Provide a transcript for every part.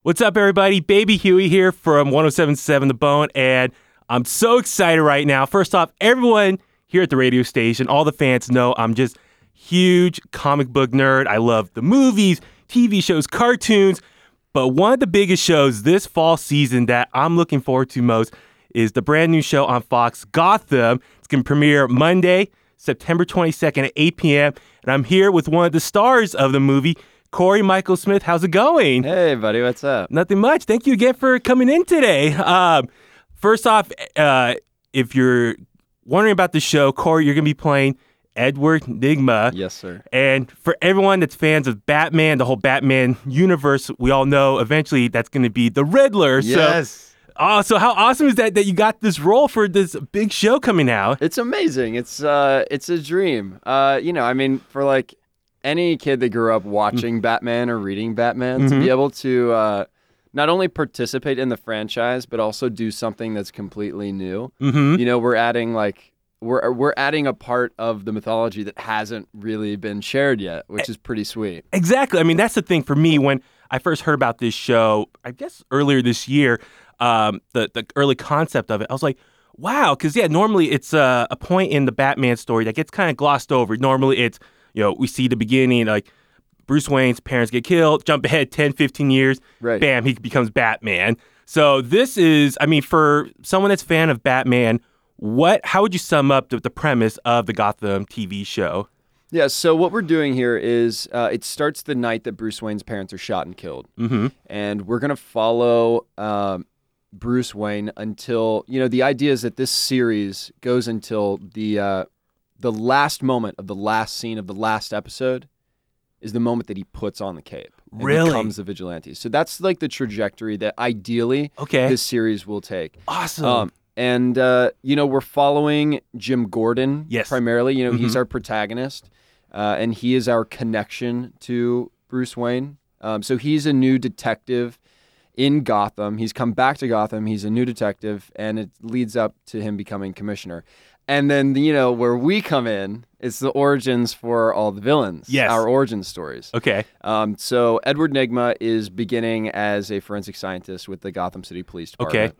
What's up, everybody? Baby Huey here from 107.7 The Bone, and I'm so excited right now. First off, everyone here at the radio station, all the fans know I'm just huge comic book nerd. I love the movies, TV shows, cartoons, but one of the biggest shows this fall season that I'm looking forward to most is the brand new show on Fox, Gotham. It's going to premiere Monday, September 22nd at 8 p.m., and I'm here with one of the stars of the movie, Corey Michael Smith. How's it going? Hey, buddy. What's up? Nothing much. Thank you again for coming in today. First off, if you're wondering about the show, Corey, you're going to be playing Edward Nygma. Yes, sir. And for everyone that's fans of Batman, the whole Batman universe, we all know eventually that's going to be the Riddler. Yes. So how awesome is that you got this role for this big show coming out? It's amazing. It's a dream. For like any kid that grew up watching Batman or reading Batman, to be able to not only participate in the franchise but also do something that's completely new. You know, we're adding we're adding a part of the mythology that hasn't really been shared yet, which is pretty sweet. Exactly. I mean, that's the thing for me when I first heard about this show, I guess earlier this year, the early concept of it, I was like, wow, because normally it's a point in the Batman story that gets kind of glossed over. Normally it's, we see the beginning, like Bruce Wayne's parents get killed, jump ahead 10, 15 years, Right. Bam, he becomes Batman. So this is, for someone that's a fan of Batman, how would you sum up the premise of the Gotham TV show? Yeah, so what we're doing here is it starts the night that Bruce Wayne's parents are shot and killed. And we're going to follow Bruce Wayne until, the idea is that this series goes until the last moment of the last scene of the last episode is the moment that he puts on the cape and Really? becomes the vigilante. So that's like the trajectory that ideally Okay. this series will take. Awesome. We're following Jim Gordon Yes. primarily. He's our protagonist, and he is our connection to Bruce Wayne. So he's a new detective in Gotham. He's come back to Gotham. He's a new detective, and it leads up to him becoming commissioner. And then, where we come in, it's the origins for all the villains. Yes. Our origin stories. Okay. So Edward Nygma is beginning as a forensic scientist with the Gotham City Police Department.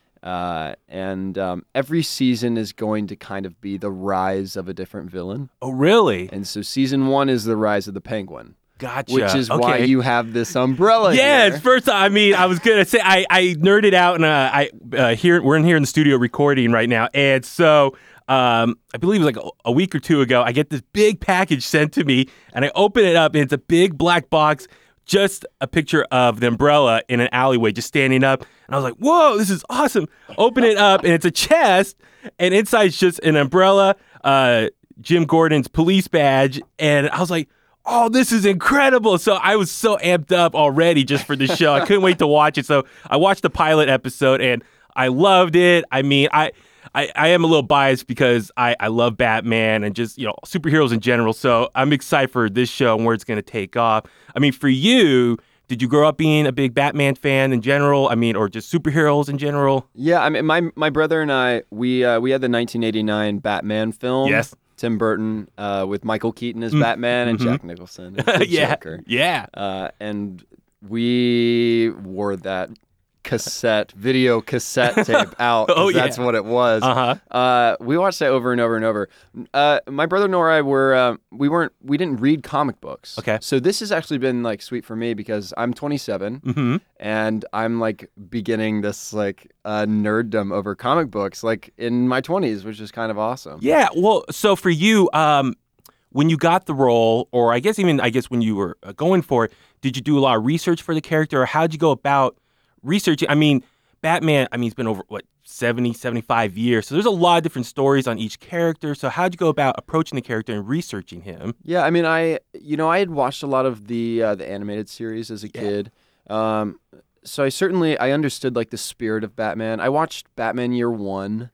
Okay. Every season is going to kind of be the rise of a different villain. Oh, really? And so season 1 is the rise of the Penguin, Gotcha. which is okay. why you have this umbrella Yes, here. first, I was gonna say I nerded out, and we're in here in the studio recording right now, and so I believe it was like a week or two ago, I get this big package sent to me, and I open it up, and it's a big black box, just a picture of the umbrella in an alleyway, just standing up, and I was like, whoa, this is awesome. Open it up, and it's a chest, and inside's just an umbrella, Jim Gordon's police badge, and I was like, oh, this is incredible. So I was so amped up already just for this show. I couldn't wait to watch it. So I watched the pilot episode and I loved it. I mean, I am a little biased because I love Batman and just, superheroes in general. So I'm excited for this show and where it's going to take off. I mean, for you, did you grow up being a big Batman fan in general? I mean, or just superheroes in general? Yeah, I mean, my brother and I, we had the 1989 Batman film. Yes. Tim Burton with Michael Keaton as Batman and Jack Nicholson as the Yeah. Joker. Yeah. And we wore that video cassette tape out. 'Cause Oh, yeah. That's what it was. We watched that over and over and over. My brother and I we didn't read comic books. Okay. So this has actually been like sweet for me because I'm 27 and I'm like beginning this nerddom over comic books like in my 20s, which is kind of awesome. Yeah. Well, so for you, when you got the role, or I guess when you were going for it, did you do a lot of research for the character, or how'd you go about researching? I mean, Batman, he's been over, 70, 75 years. So there's a lot of different stories on each character. So how'd you go about approaching the character and researching him? Yeah, I mean, I had watched a lot of the animated series as a kid. So I understood like the spirit of Batman. I watched Batman Year One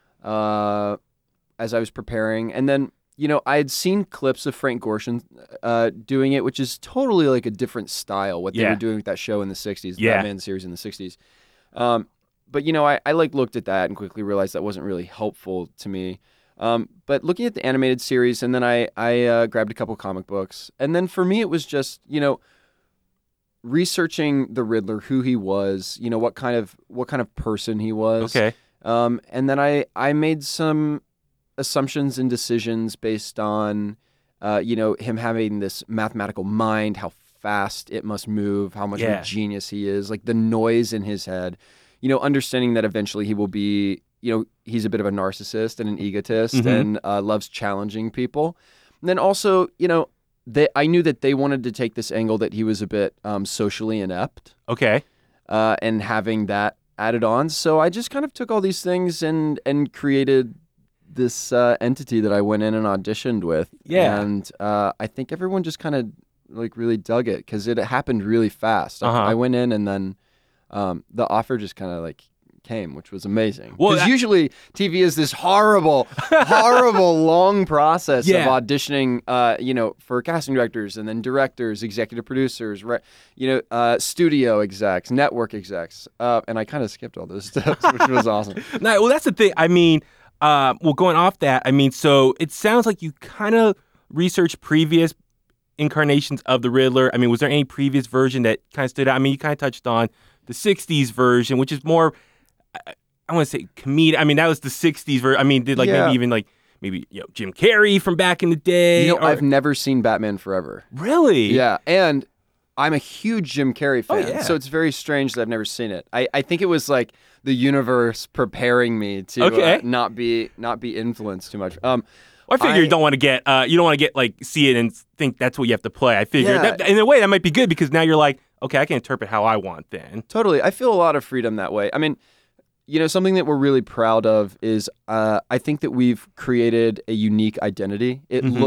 as I was preparing, and then I had seen clips of Frank Gorshin doing it, which is totally like a different style. What they were doing with that show in the '60s, the Batman series in the '60s. But I looked at that and quickly realized that wasn't really helpful to me. But looking at the animated series, and then I grabbed a couple comic books, and then for me it was just researching the Riddler, who he was, what kind of person he was. Okay. And then I made some assumptions and decisions based on, him having this mathematical mind, how fast it must move, how much of a genius he is, like the noise in his head, understanding that eventually he will be, he's a bit of a narcissist and an egotist and loves challenging people. And then also, I knew that they wanted to take this angle that he was a bit socially inept. Okay. And having that added on. So I just kind of took all these things and created this entity that I went in and auditioned with. Yeah. And I think everyone just kind of like really dug it because it happened really fast. I went in and then the offer just kind of like came, which was amazing. Because usually TV is this horrible, long process of auditioning, for casting directors and then directors, executive producers, right? Studio execs, network execs, and I kind of skipped all those steps, which was awesome. Well, that's the thing. I mean, going off that, I mean, so it sounds like you kind of researched previous incarnations of the Riddler. I mean, was there any previous version that kind of stood out? I mean, you kind of touched on the 60s version, which is more, I want to say comedic. I mean, that was the 60s version. I mean, did maybe Jim Carrey from back in the day? I've never seen Batman Forever. Really? Yeah, and I'm a huge Jim Carrey fan, yeah. so it's very strange that I've never seen it. I think it was like the universe preparing me to not be influenced too much. I figure you don't want to get see it and think that's what you have to play. I figure that, in a way that might be good because now you're like, okay, I can interpret how I want then. Totally. I feel a lot of freedom that way. I mean, something that we're really proud of is I think that we've created a unique identity.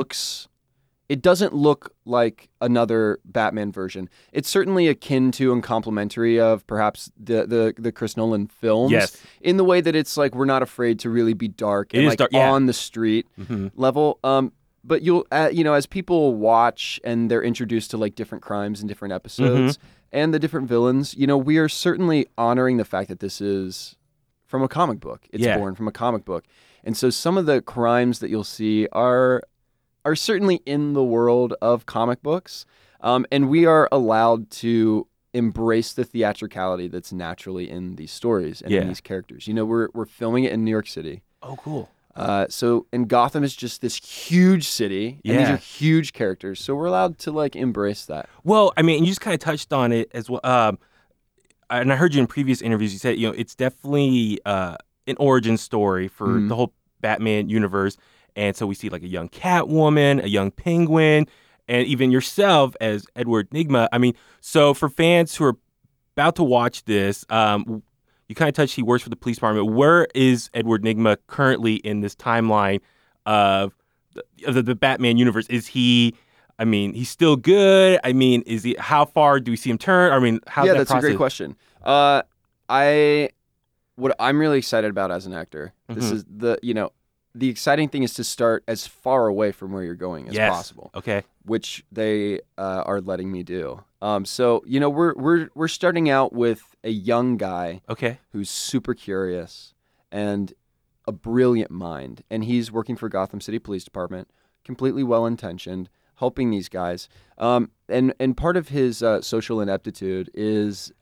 It doesn't look like another Batman version. It's certainly akin to and complementary of perhaps the Chris Nolan films. Yes. In the way that it's like we're not afraid to really be dark and like dark, on the street level. But you'll as people watch and they're introduced to like different crimes in different episodes and the different villains, we are certainly honoring the fact that this is from a comic book. It's born from a comic book. And so some of the crimes that you'll see are certainly in the world of comic books. And we are allowed to embrace the theatricality that's naturally in these stories and in these characters. We're filming it in New York City. Oh, cool. And Gotham is just this huge city, and these are huge characters. So we're allowed to like embrace that. Well, I mean, you just kind of touched on it as well. And I heard you in previous interviews. You said, it's definitely an origin story for the whole Batman universe. And so we see like a young Catwoman, a young Penguin, and even yourself as Edward Nygma. I mean, so for fans who are about to watch this, you kind of touched he works for the police department. Where is Edward Nygma currently in this timeline of the Batman universe? Is he, I mean, he's still good? I mean, how far do we see him turn? I mean, how's that that's process? A great question. What I'm really excited about as an actor, this is the exciting thing is to start as far away from where you're going as possible. Okay. Which they are letting me do. So we're starting out with a young guy. Okay. Who's super curious and a brilliant mind, and he's working for Gotham City Police Department, completely well intentioned, helping these guys. And part of his social ineptitude is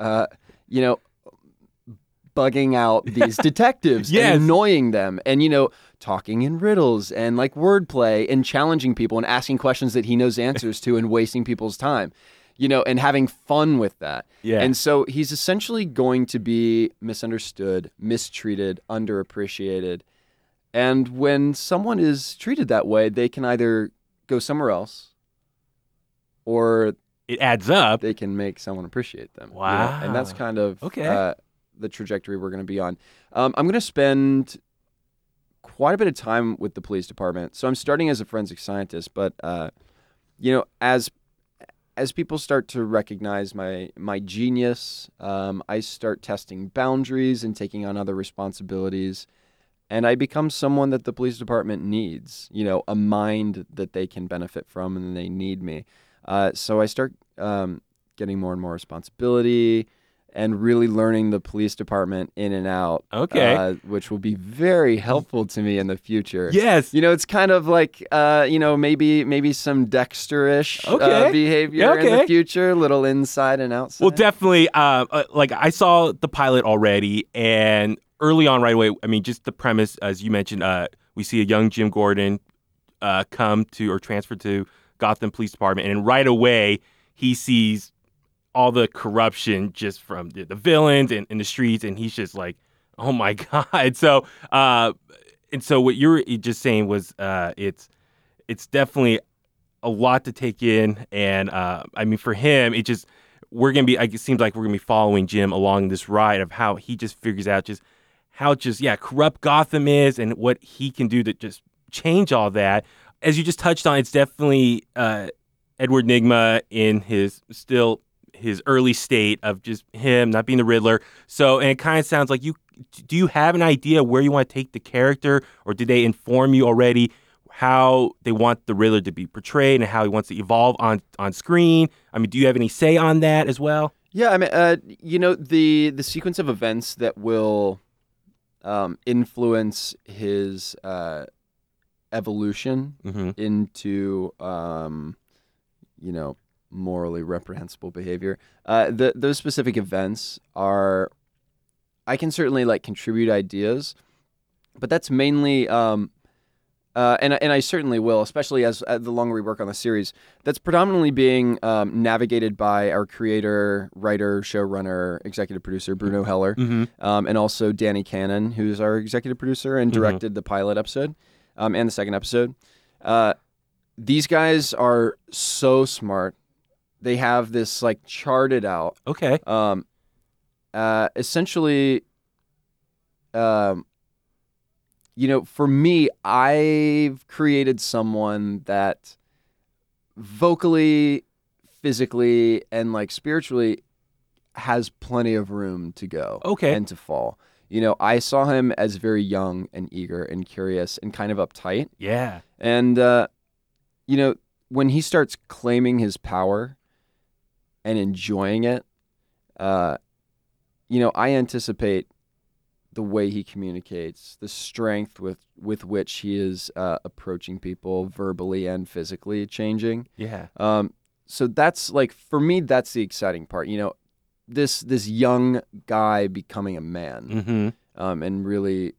bugging out these detectives and annoying them, and talking in riddles and like wordplay and challenging people and asking questions that he knows answers to and wasting people's time, and having fun with that. Yeah. And so he's essentially going to be misunderstood, mistreated, underappreciated. And when someone is treated that way, they can either go somewhere else or it adds up. They can make someone appreciate them. Wow. And that's kind of the trajectory we're going to be on. I'm going to spend quite a bit of time with the police department. So I'm starting as a forensic scientist, but as people start to recognize my genius, I start testing boundaries and taking on other responsibilities, and I become someone that the police department needs. A mind that they can benefit from, and they need me. So I start getting more and more responsibility. and really learning the police department in and out. Okay. Which will be very helpful to me in the future. Yes. It's kind of like, maybe some Dexter-ish behavior in the future, little inside and outside. Well, definitely. Like I saw the pilot already, and early on, right away. I mean, just the premise, as you mentioned, we see a young Jim Gordon come to or transfer to Gotham Police Department, and right away he sees all the corruption just from the villains and in the streets, and he's just like, oh my God. So and so what you were just saying was it's definitely a lot to take in, and I mean for him it seems like we're gonna be following Jim along this ride of how he just figures out just how corrupt Gotham is and what he can do to just change all that. As you just touched on, it's definitely Edward Nygma in his early state of just him not being the Riddler. So, and it kind of sounds like do you have an idea where you want to take the character, or did they inform you already how they want the Riddler to be portrayed and how he wants to evolve on screen? I mean, do you have any say on that as well? Yeah, I mean, the sequence of events that will influence his evolution into, morally reprehensible behavior. Those specific events are, I can certainly contribute ideas, but that's mainly, and I certainly will, especially as the longer we work on the series. That's predominantly being navigated by our creator, writer, showrunner, executive producer Bruno Heller, and also Danny Cannon, who's our executive producer and directed the pilot episode and the second episode. These guys are so smart. They have this charted out. Okay. Essentially, for me, I've created someone that vocally, physically, and spiritually has plenty of room to go. Okay. And to fall. I saw him as very young and eager and curious and kind of uptight. Yeah. And, when he starts claiming his power and enjoying it, I anticipate the way he communicates, the strength with which he is approaching people verbally and physically changing. Yeah. So that's for me, that's the exciting part. This young guy becoming a man, and really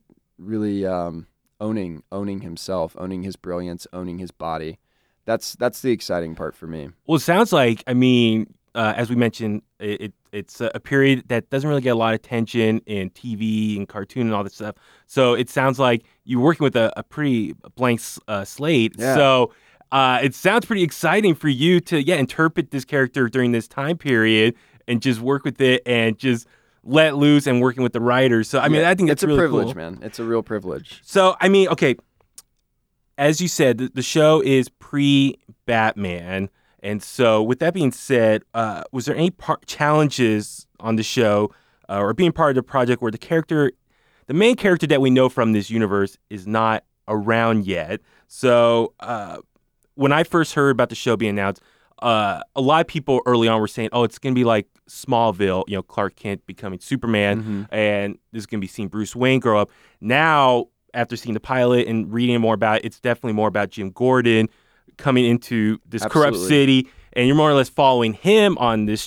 owning himself, owning his brilliance, owning his body. That's the exciting part for me. Well, it sounds like, I mean, as we mentioned, it's a period that doesn't really get a lot of attention in TV and cartoon and all this stuff. So it sounds like you're working with a pretty blank slate. Yeah. So it sounds pretty exciting for you to interpret this character during this time period and just work with it and just let loose and working with the writers. So I mean, I think that's it's a really privilege, cool. man. It's a real privilege. So I mean, okay. As you said, the show is pre-Batman, and so with that being said, was there any challenges on the show or being part of the project where the main character that we know from this universe is not around yet? So when I first heard about the show being announced, a lot of people early on were saying, "Oh, it's going to be like Smallville, Clark Kent becoming Superman, and this is going to be seeing Bruce Wayne grow up." Now, after seeing the pilot and reading more about it, it's definitely more about Jim Gordon coming into this corrupt city, and you're more or less following him on this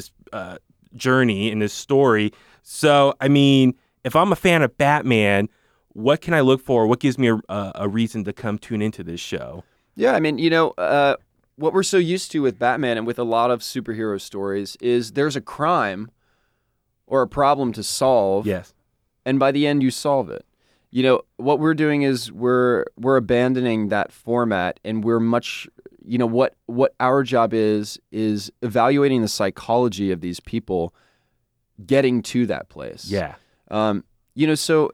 journey in this story. So, I mean, if I'm a fan of Batman, what can I look for? What gives me a reason to come tune into this show? Yeah, I mean, what we're so used to with Batman and with a lot of superhero stories is there's a crime or a problem to solve. Yes. And by the end, you solve it. What we're doing is we're abandoning that format, and we're much, what our job is evaluating the psychology of these people getting to that place. Yeah. So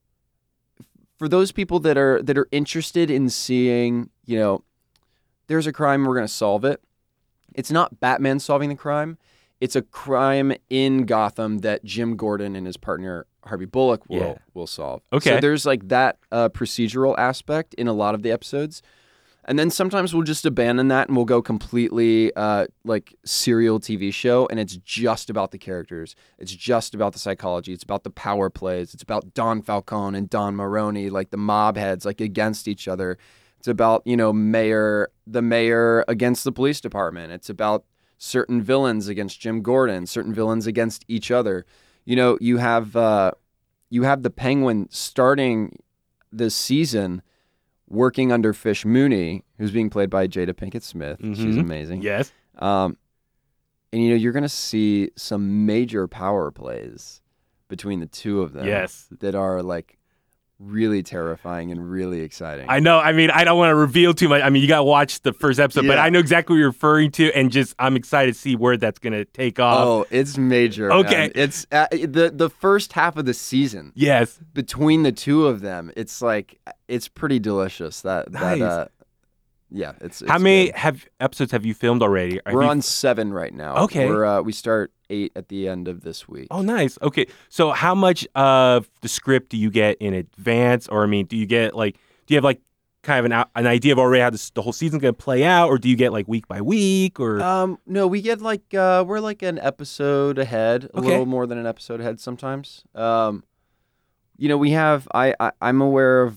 for those people that are interested in seeing, there's a crime, we're going to solve it. It's not Batman solving the crime. It's a crime in Gotham that Jim Gordon and his partner Harvey Bullock will solve. Okay. So there's that procedural aspect in a lot of the episodes. And then sometimes we'll just abandon that and we'll go completely like serial TV show, and it's just about the characters. It's just about the psychology. It's about the power plays. It's about Don Falcone and Don Maroney, like the mob heads, like against each other. It's about, the mayor against the police department. It's about certain villains against Jim Gordon, certain villains against each other. You have the Penguin starting this season working under Fish Mooney, who's being played by Jada Pinkett Smith. Mm-hmm. She's amazing. Yes. And you're going to see some major power plays between the two of them. Yes. That are like really terrifying and really exciting. I know. I mean, I don't want to reveal too much. I mean, you got to watch the first episode, but I know exactly what you're referring to, and I'm excited to see where that's going to take off. Oh, it's major. Okay. Man. It's the first half of the season. Yes. Between the two of them, it's pretty delicious. Nice. It's How many good. episodes have you filmed already? We're on 7 right now. Okay. We start 8 at the end of this week. Oh, nice. Okay. So how much of the script do you get in advance? Or, I mean, do you have like kind of an idea of already how the whole season's going to play out? Or do you get like week by week? Or No, we get like, we're like an episode ahead, a little more than an episode ahead sometimes. We have, I'm aware of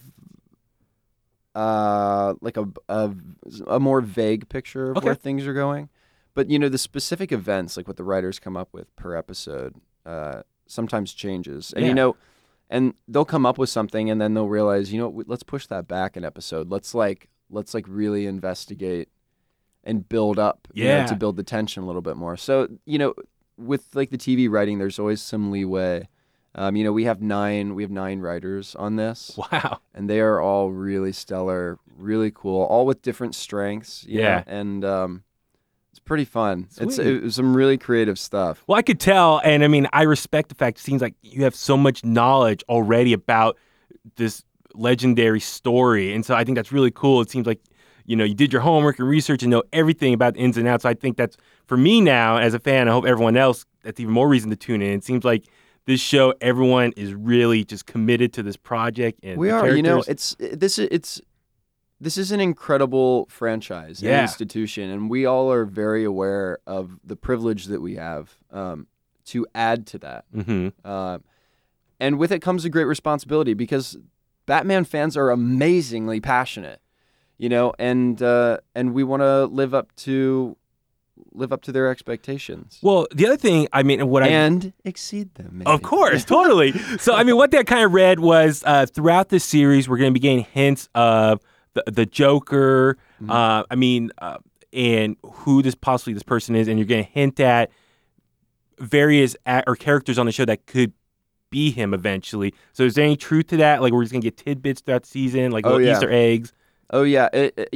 like a more vague picture of where things are going. But, the specific events, like what the writers come up with per episode, sometimes changes. And, and they'll come up with something and then they'll realize, let's push that back an episode. Let's really investigate and build up, to build the tension a little bit more. So, with like the TV writing, there's always some leeway. We have 9 writers on this. Wow. And they are all really stellar, really cool, all with different strengths. Yeah. And it's pretty fun. Sweet. It was some really creative stuff. Well, I could tell, and I mean, I respect the fact it seems like you have so much knowledge already about this legendary story. And so I think that's really cool. It seems like, you did your homework and research and know everything about the ins and outs. So I think that's, for me now, as a fan, I hope everyone else, that's even more reason to tune in. It seems like this show, everyone is really just committed to this project. And we the are, characters. this is an incredible franchise and institution, and we all are very aware of the privilege that we have to add to that. Mm-hmm. And with it comes a great responsibility because Batman fans are amazingly passionate, and we want to live up to their expectations. Well, the other thing, I mean, and exceed them. Maybe. Of course, totally. So, I mean, what that kind of read was throughout this series, we're going to be getting hints of the Joker. Mm-hmm. And who this person is, and you're going to hint at various or characters on the show that could be him eventually. So, is there any truth to that? Like, we're just going to get tidbits throughout the season, like little Easter eggs. Oh yeah,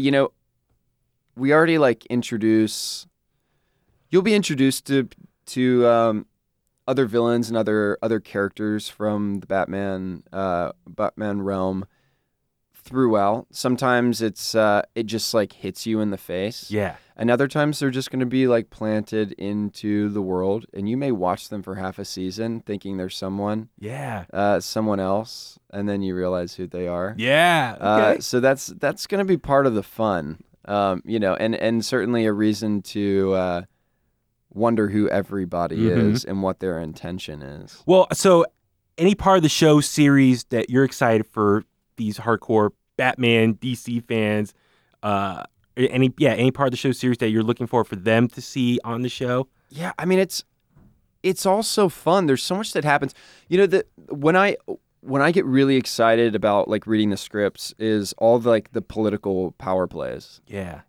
we already introduce. You'll be introduced to other villains and other characters from the Batman realm throughout. Sometimes it just hits you in the face. Yeah. And other times they're just going to be planted into the world, and you may watch them for half a season thinking they're someone. Yeah. Someone else, and then you realize who they are. Yeah. Okay. So that's going to be part of the fun. And certainly a reason to wonder who everybody is and what their intention is. Well, so any part of the show series that you're excited for these hardcore Batman DC fans, any part of the show series that you're looking for them to see on the show? Yeah, I mean it's all so fun. There's so much that happens. When I get really excited about reading the scripts is all the political power plays. Yeah.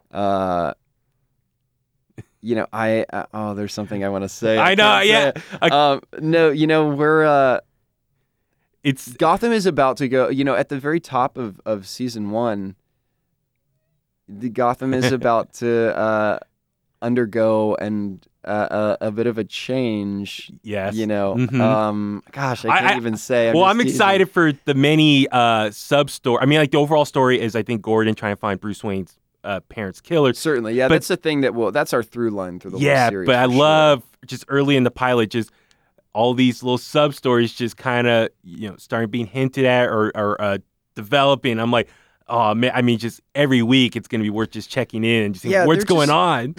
There's something I want to say. I know, yeah. We're it's Gotham is about to go, at the very top of season 1, the Gotham is about to undergo a bit of a change. Yes. Gosh, I can't even say. I'm excited for the many sub-story. I mean, the overall story is, I think, Gordon trying to find Bruce Wayne's parents' killer. Certainly, yeah. But that's the thing that's our through line through the whole series. But I love just early in the pilot, just all these little sub stories, just kind of starting being hinted at or developing. I'm like, Oh man, I mean, just every week it's gonna be worth just checking in and just seeing Yeah, what's they're going just- on.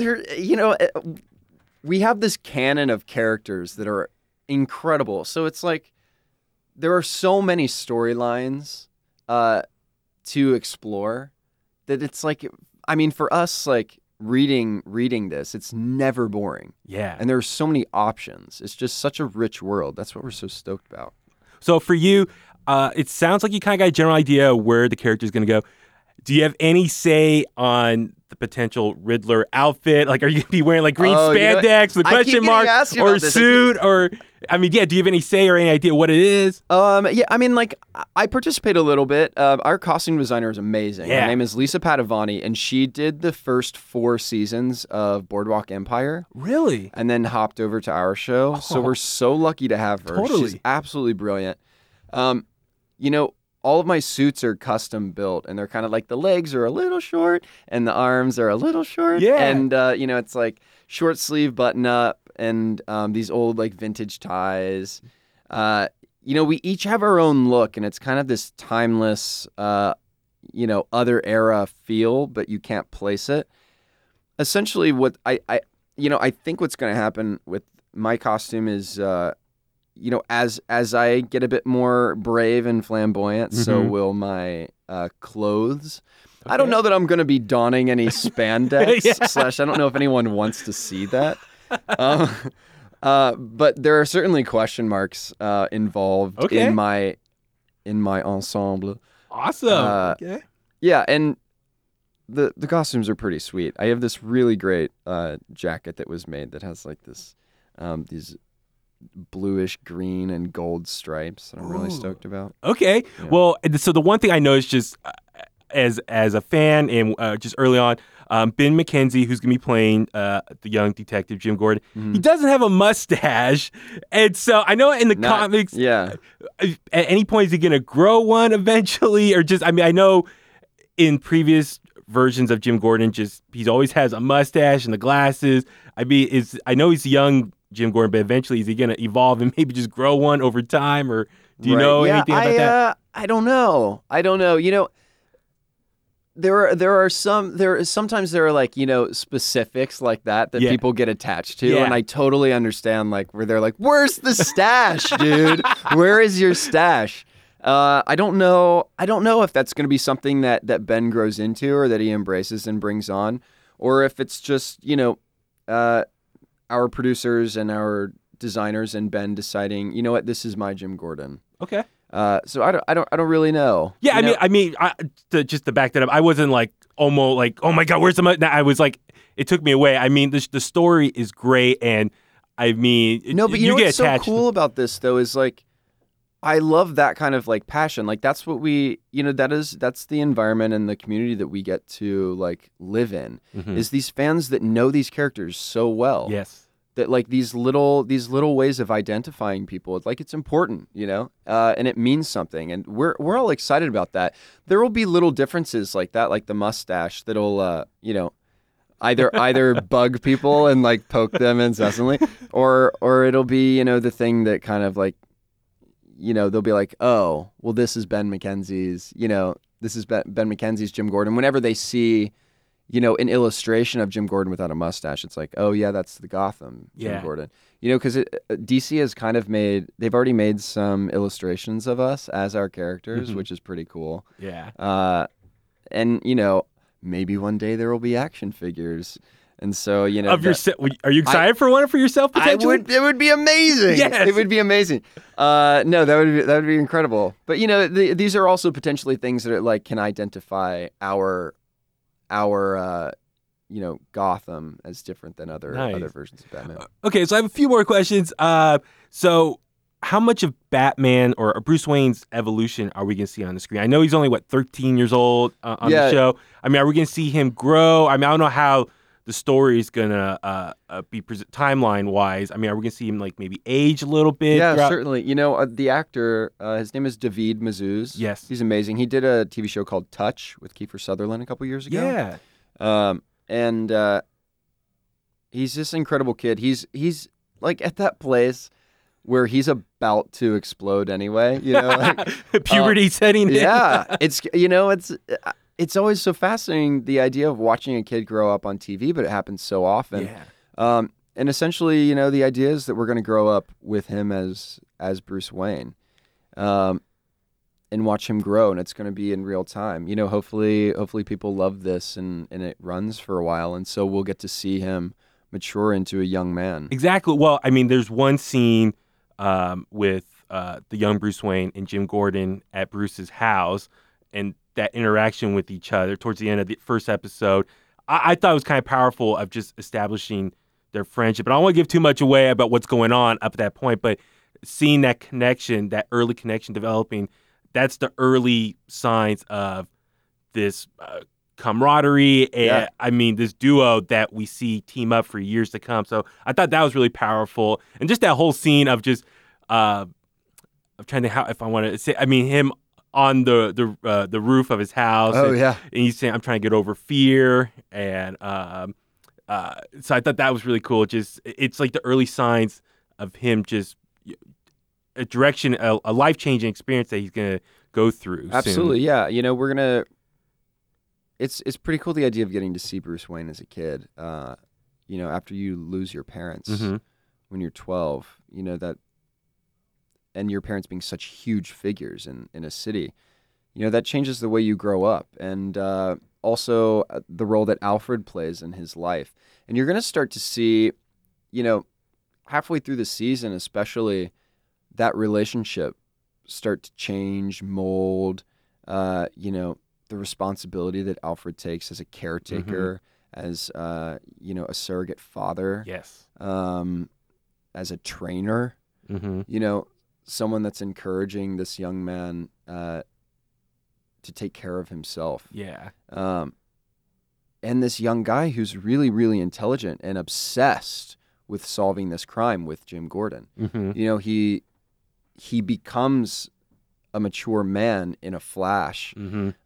We have this canon of characters that are incredible. So it's like there are so many storylines to explore that it's like, I mean, for us, like reading this, it's never boring. Yeah. And there's so many options. It's just such a rich world. That's what we're so stoked about. So for you, it sounds like you kind of got a general idea of where the character is going to go. Do you have any say on the potential Riddler outfit? Like, are you going to be wearing like green spandex with a question mark or suit? Or, I mean, yeah, do you have any say or any idea what it is? Yeah, I mean, like, I participate a little bit. Our costume designer is amazing. Yeah. Her name is Lisa Padavani, and she did the first 4 seasons of Boardwalk Empire. Really? And then hopped over to our show. So we're so lucky to have her. Totally. She's absolutely brilliant. All of my suits are custom built, and they're kind of like the legs are a little short and the arms are a little short. Yeah. And, it's like short sleeve button up and these old like vintage ties. We each have our own look, and it's kind of this timeless, other era feel, but you can't place it. Essentially, what I think what's going to happen with my costume is, as I get a bit more brave and flamboyant, so will my clothes. Okay. I don't know that I'm going to be donning any spandex / I don't know if anyone wants to see that. But there are certainly question marks involved in my ensemble. Awesome. Okay. Yeah, and the costumes are pretty sweet. I have this really great jacket that was made that has like this these bluish green and gold stripes that I'm really stoked about. Okay. Yeah. Well, so the one thing I know is just as a fan and just early on, Ben McKenzie, who's going to be playing the young detective Jim Gordon, he doesn't have a mustache. And so I know in the comics, at any point, is he going to grow one eventually? Or just, I mean, I know in previous versions of Jim Gordon, he always has a mustache and the glasses. I mean, I know he's young Jim Gordon, but eventually is he going to evolve and maybe just grow one over time? Or do you know anything about that? I don't know. Sometimes there are like, specifics like that people get attached to. And I totally understand like where they're like, where's the stash, dude? Where is your stash? I don't know if that's going to be something that Ben grows into or that he embraces and brings on, or if it's just, our producers and our designers and Ben deciding, you know what, this is my Jim Gordon. Okay. So I don't really know. Yeah, I mean, just to back that up, I wasn't like almost like, oh my God, where's the? I was like, it took me away. I mean, the story is great, and I mean, no, but you know get what's so attached. Cool about this though is like, I love that kind of like passion. Like that's what that's the environment and the community that we get to like live in. Is these fans that know these characters so well. Yes. That like these little ways of identifying people, like it's important, and it means something, and we're all excited about that. There will be little differences like that, like the mustache that'll, either bug people and like poke them incessantly, or it'll be the thing that kind of like, they'll be like, oh, well, this is Ben McKenzie's, this is Ben McKenzie's Jim Gordon. Whenever they see an illustration of Jim Gordon without a mustache, it's like, oh yeah, that's the Gotham Jim Gordon. Because DC has kind of they've already made some illustrations of us as our characters, which is pretty cool. Yeah. And maybe one day there will be action figures. And so, of yourself, are you excited for one for yourself potentially? It would be amazing. Yes. It would be amazing. No, that would be incredible. But these are also potentially things that like can identify our Gotham as different than other versions of Batman. Okay, so I have a few more questions. So how much of Batman or Bruce Wayne's evolution are we going to see on the screen? I know he's only 13 years old on the show. I mean, are we going to see him grow? I mean, I don't know how the story is going to be timeline wise. I mean, are we going to see him like maybe age a little bit? Yeah, certainly. The actor, his name is David Mazouz. Yes. He's amazing. He did a TV show called Touch with Kiefer Sutherland a couple years ago. Yeah. And he's this incredible kid. He's like at that place where he's about to explode anyway. Puberty setting in. Yeah, it's always so fascinating, the idea of watching a kid grow up on TV, but it happens so often. Yeah. And essentially, the idea is that we're going to grow up with him as Bruce Wayne, and watch him grow, and it's going to be in real time. Hopefully people love this, and it runs for a while, and so we'll get to see him mature into a young man. Exactly. Well, I mean, there's one scene with the young Bruce Wayne and Jim Gordon at Bruce's house, and that interaction with each other towards the end of the first episode. I thought it was kind of powerful of just establishing their friendship. And I don't want to give too much away about what's going on up at that point, but seeing that connection, that early connection developing, that's the early signs of this camaraderie and, I mean, this duo that we see team up for years to come. So I thought that was really powerful. And just that whole scene of just, I'm trying to think if I want to say, I mean, him on the roof of his house. Oh, and, yeah. And he's saying, I'm trying to get over fear. And so I thought that was really cool. Just, it's like the early signs of him just a direction, a life-changing experience that he's going to go through. Absolutely, soon. yeah. We're going to... It's pretty cool, the idea of getting to see Bruce Wayne as a kid. After you lose your parents when you're 12, that... And your parents being such huge figures in a city, that changes the way you grow up. And also the role that Alfred plays in his life. And you're going to start to see, halfway through the season especially, that relationship start to change, mold, the responsibility that Alfred takes as a caretaker, as, a surrogate father. Yes. As a trainer, someone that's encouraging this young man to take care of himself. Yeah. And this young guy who's really, really intelligent and obsessed with solving this crime with Jim Gordon. He becomes a mature man in a flash.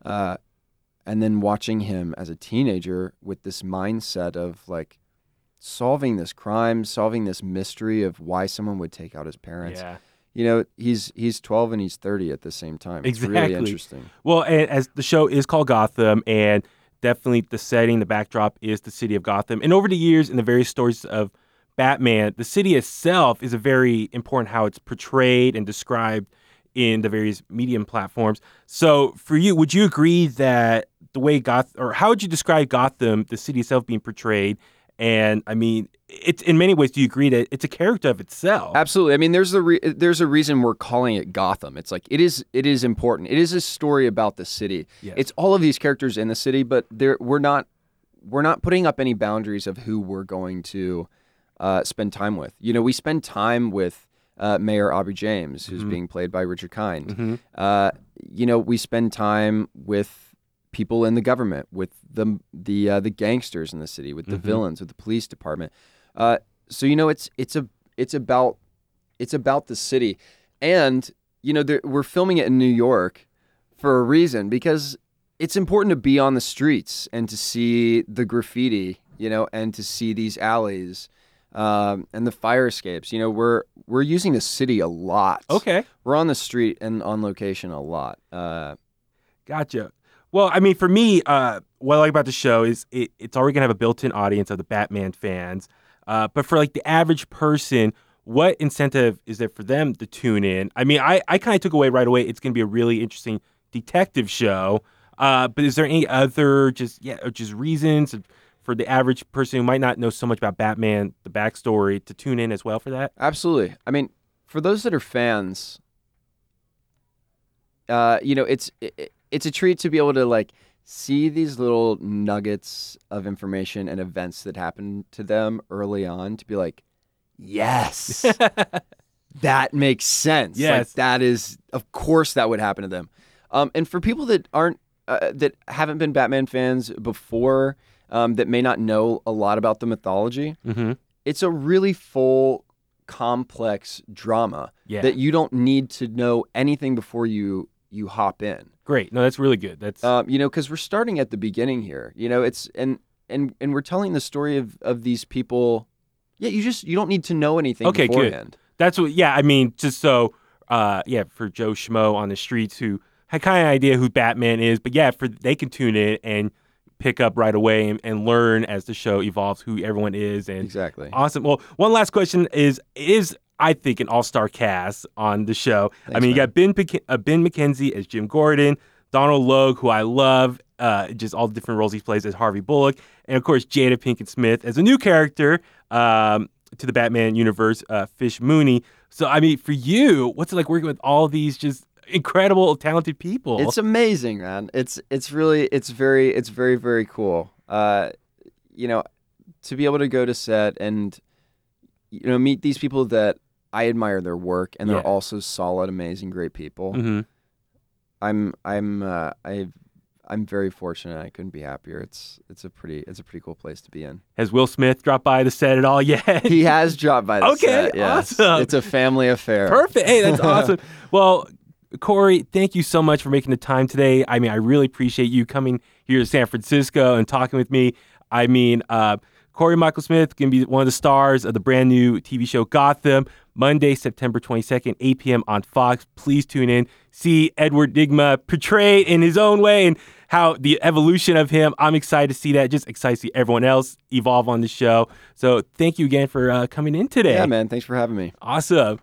And then watching him as a teenager with this mindset of like solving this crime, solving this mystery of why someone would take out his parents. Yeah. He's 12 and he's 30 at the same time. It's Exactly. really interesting. Well, and as the show is called Gotham, and definitely the setting, the backdrop is the city of Gotham. And over the years, in the various stories of Batman, the city itself is a very important how it's portrayed and described in the various medium platforms. So for you, would you agree that the way how would you describe Gotham, the city itself being portrayed? And I mean, it's in many ways, do you agree that it's a character of itself? Absolutely. I mean, there's a reason we're calling it Gotham. It's like it is important. It is a story about the city. Yes. It's all of these characters in the city, but we're not putting up any boundaries of who we're going to spend time with. We spend time with Mayor Aubrey James, who's being played by Richard Kind. We spend time with people in the government, with the gangsters in the city, with the villains, with the police department. So it's about the city, and we're filming it in New York for a reason, because it's important to be on the streets and to see the graffiti, and to see these alleys. And the fire escapes. We're using the city a lot. Okay. We're on the street and on location a lot. Gotcha. Well, I mean, for me, what I like about the show is it's already going to have a built-in audience of the Batman fans. But for like the average person, what incentive is there for them to tune in? I mean, I kind of took away right away, it's going to be a really interesting detective show. But is there any other just reasons for the average person who might not know so much about Batman, the backstory, to tune in as well for that? Absolutely. I mean, for those that are fans, it's a treat to be able to like see these little nuggets of information and events that happen to them early on, to be like, yes, that makes sense. Yes. Like, that is, of course, that would happen to them. And for people that aren't, that haven't been Batman fans before, that may not know a lot about the mythology, it's a really full, complex drama that you don't need to know anything before you hop in. Great. No, that's really good. That's because we're starting at the beginning here. It's and we're telling the story of these people. Yeah, you don't need to know anything beforehand. Good. That's what. Yeah, I mean, just so for Joe Schmo on the streets who had kind of idea who Batman is, but they can tune in and pick up right away and learn as the show evolves who everyone is. And Exactly. awesome. Well, one last question is I think an all-star cast on the show. Thanks, I mean, you man. got Ben McKenzie as Jim Gordon, Donald Logue, who I love, just all the different roles he plays as Harvey Bullock, and of course Jada Pinkett Smith as a new character to the Batman universe, Fish Mooney. So, I mean, for you, what's it like working with all these just incredible, talented people? It's amazing, man. It's very, very cool. You know, to be able to go to set and, you know, meet these people that I admire their work, and they're also solid, amazing, great people. Mm-hmm. I'm very fortunate. I couldn't be happier. It's a pretty cool place to be in. Has Will Smith dropped by the set at all yet? He has dropped by the set. Yes. Awesome. It's a family affair. Perfect. Hey, that's awesome. Well, Corey, thank you so much for making the time today. I mean, I really appreciate you coming here to San Francisco and talking with me. I mean, Corey Michael Smith going to be one of the stars of the brand new TV show Gotham, Monday, September 22nd, 8 p.m. on Fox. Please tune in. See Edward Nygma portrayed in his own way and how the evolution of him. I'm excited to see that. Just excited to see everyone else evolve on the show. So thank you again for coming in today. Yeah, man. Thanks for having me. Awesome.